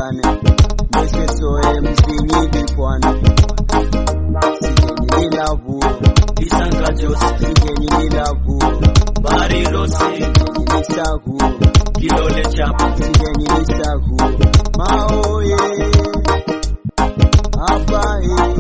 mane Mese soe msinyidi pwane Sigenyi nilavu Isanga Jose Sigenyi nilavu Bari Rose Sigenyi nisahu Kilole Chapa Sigenyi nisahu Maoye Abae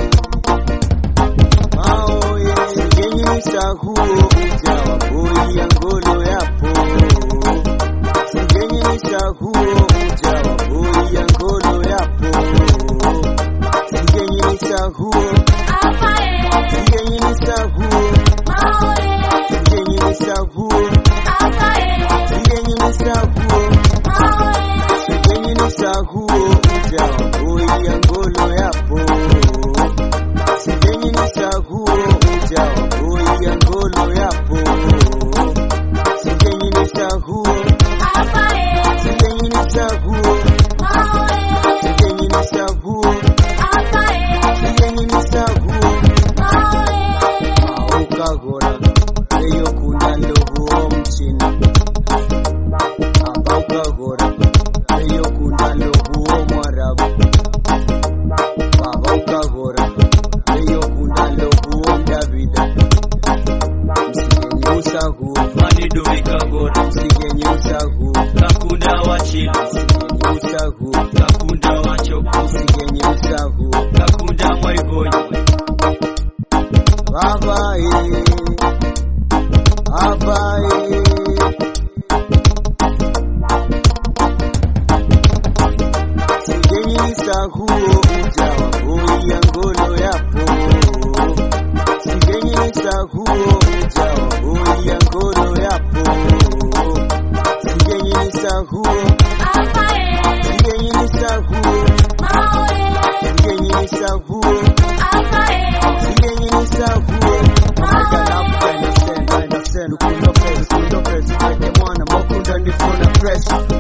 Maoye Sigenyi nisahu Ujawa boi ya ngolo yapo Sigenyi nisahu Ujawa boi ya ngolo yapo Sigenyi nisahu Abae Sigenyi nisahu Maoye Sigenyi nisahu Abae Sigenyi nisahu Maoye Sigenyi nisahu Ujawa boi ya ngolo yapo Sigenyi nisahu Ujawa boi ya ngolo yapo Sigenyi nisahu Abae Sigenyi nisahu Maoye Sigenyi nisahu Abae Sigenyi nisahu Maoye Ukagora Eyo kuna ndogo mchina Aba ukagora Eyo kuna ndogo mwarabu Baba ukagora Eyo kuna ndogo mdavida Msigenyi usahu Mani Dovika Gora Msigenyi usahu Kakunda wa Chilo Msigenyi usahu Kakunda wa Choko Msigenyi usahu Kakunda Mwaigonyi Abae Abae Sigenyi nisahu Ujawa boi ya ngolo yapo Sigenyi nisahu Ujawa boi ya ngolo yapo Sigenyi nisahu Abae Sigenyi nisahu Maoye Sigenyi nisahu Abae Sigenyi nisahu Mwana mwana mwana mwana mwana mwana mwana mwana mwana mwana mwana mwana mwana mwana